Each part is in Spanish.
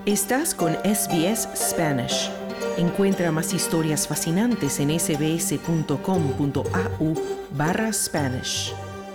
Estás con SBS Spanish. Encuentra más historias fascinantes en sbs.com.au/Spanish.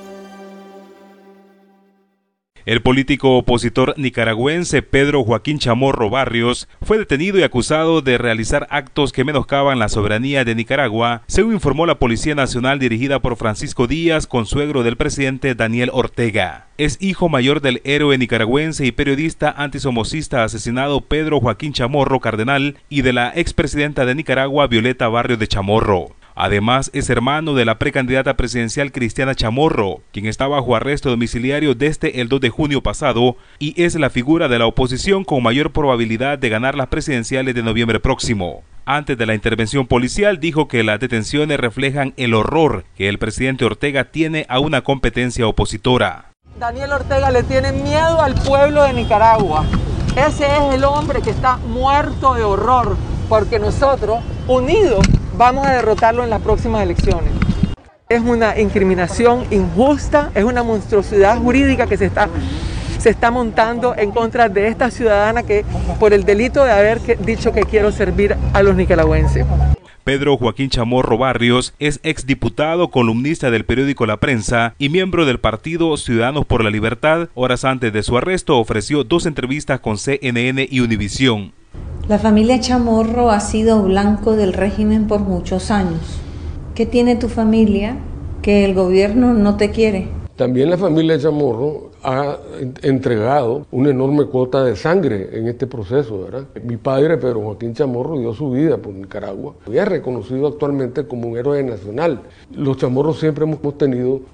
El político opositor nicaragüense Pedro Joaquín Chamorro Barrios fue detenido y acusado de realizar actos que menoscaban la soberanía de Nicaragua, según informó la Policía Nacional dirigida por Francisco Díaz, consuegro del presidente Daniel Ortega. Es hijo mayor del héroe nicaragüense y periodista antisomocista asesinado Pedro Joaquín Chamorro Cardenal y de la expresidenta de Nicaragua Violeta Barrios de Chamorro. Además, es hermano de la precandidata presidencial Cristiana Chamorro, quien está bajo arresto domiciliario desde el 2 de junio pasado y es la figura de la oposición con mayor probabilidad de ganar las presidenciales de noviembre próximo. Antes de la intervención policial, dijo que las detenciones reflejan el horror que el presidente Ortega tiene a una competencia opositora. Daniel Ortega le tiene miedo al pueblo de Nicaragua. Ese es el hombre que está muerto de horror, porque nosotros, unidos, vamos a derrotarlo en las próximas elecciones. Es una incriminación injusta, es una monstruosidad jurídica que se está montando en contra de esta ciudadana que por el delito de haber dicho que quiero servir a los nicaragüenses. Pedro Joaquín Chamorro Barrios es exdiputado, columnista del periódico La Prensa y miembro del partido Ciudadanos por la Libertad. Horas antes de su arresto ofreció 2 entrevistas con CNN y Univisión. La familia Chamorro ha sido blanco del régimen por muchos años. ¿Qué tiene tu familia que el gobierno no te quiere? También la familia Chamorro ha entregado una enorme cuota de sangre en este proceso, ¿verdad? Mi padre, Pedro Joaquín Chamorro, dio su vida por Nicaragua y es reconocido actualmente como un héroe nacional. Los Chamorros siempre hemos tenido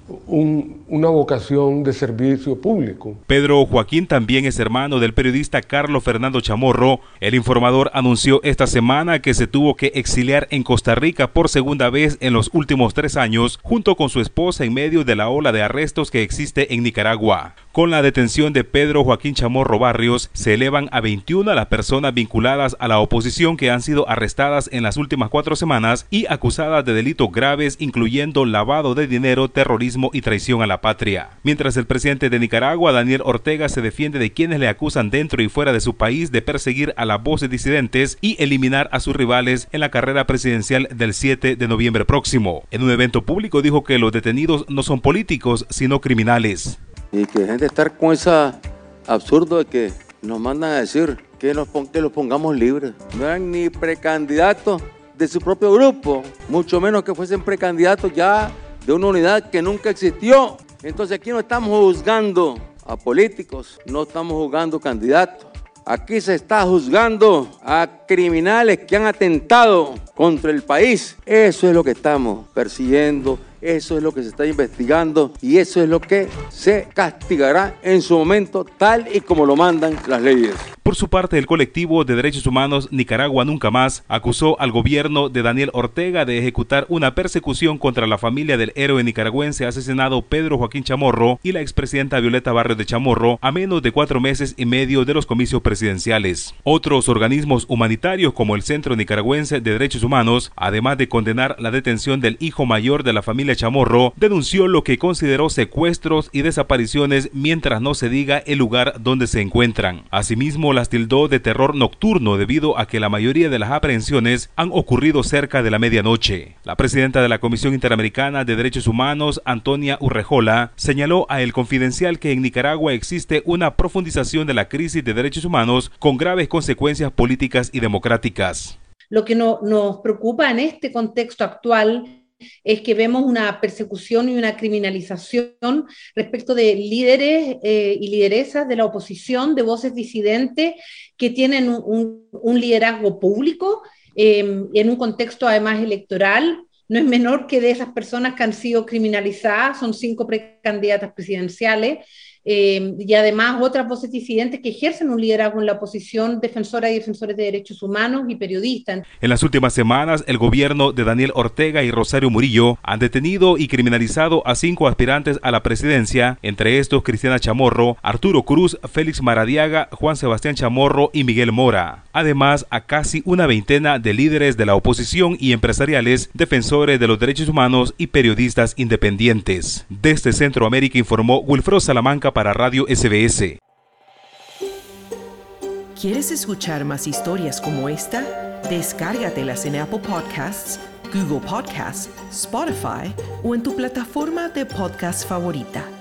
una vocación de servicio público. Pedro Joaquín también es hermano del periodista Carlos Fernando Chamorro. El informador anunció esta semana que se tuvo que exiliar en Costa Rica por segunda vez en los últimos 3 años, junto con su esposa en medio de la ola de arrestos que existe en Nicaragua. Con la detención de Pedro Joaquín Chamorro Barrios, se elevan a 21 las personas vinculadas a la oposición que han sido arrestadas en las últimas 4 semanas y acusadas de delitos graves, incluyendo lavado de dinero, terrorismo y traición a la patria. Mientras el presidente de Nicaragua, Daniel Ortega, se defiende de quienes le acusan dentro y fuera de su país de perseguir a las voces disidentes y eliminar a sus rivales en la carrera presidencial del 7 de noviembre próximo. En un evento público dijo que los detenidos no son políticos, sino criminales. Y que dejen de estar con ese absurdo de que nos mandan a decir que los pongamos libres. No eran ni precandidatos de su propio grupo, mucho menos que fuesen precandidatos ya de una unidad que nunca existió. Entonces aquí no estamos juzgando a políticos, no estamos juzgando candidatos. Aquí se está juzgando a criminales que han atentado contra el país. Eso es lo que estamos persiguiendo. Eso es lo que se está investigando y eso es lo que se castigará en su momento, tal y como lo mandan las leyes. Por su parte, el colectivo de derechos humanos Nicaragua Nunca Más acusó al gobierno de Daniel Ortega de ejecutar una persecución contra la familia del héroe nicaragüense asesinado Pedro Joaquín Chamorro y la expresidenta Violeta Barrios de Chamorro a menos de 4 meses y medio de los comicios presidenciales. Otros organismos humanitarios como el Centro Nicaragüense de Derechos Humanos, además de condenar la detención del hijo mayor de la familia Chamorro, denunció lo que consideró secuestros y desapariciones mientras no se diga el lugar donde se encuentran. Asimismo, las tildó de terror nocturno debido a que la mayoría de las aprehensiones han ocurrido cerca de la medianoche. La presidenta de la Comisión Interamericana de Derechos Humanos, Antonia Urrejola, señaló a El Confidencial que en Nicaragua existe una profundización de la crisis de derechos humanos con graves consecuencias políticas y democráticas. Lo que nos preocupa en este contexto actual es que vemos una persecución y una criminalización respecto de líderes y lideresas de la oposición, de voces disidentes que tienen un liderazgo público en un contexto además electoral. No es menor que de esas personas que han sido criminalizadas, son 5 precandidatas presidenciales, y además otras voces disidentes que ejercen un liderazgo en la oposición, defensoras y defensores de derechos humanos y periodistas. En las últimas semanas, el gobierno de Daniel Ortega y Rosario Murillo han detenido y criminalizado a 5 aspirantes a la presidencia, entre estos Cristiana Chamorro, Arturo Cruz, Félix Maradiaga, Juan Sebastián Chamorro y Miguel Mora. Además, a casi una veintena de líderes de la oposición y empresariales, defensores de los derechos humanos y periodistas independientes. Desde Centroamérica informó Wilfredo Salamanca para Radio SBS. ¿Quieres escuchar más historias como esta? Descárgatelas en Apple Podcasts, Google Podcasts, Spotify o en tu plataforma de podcast favorita.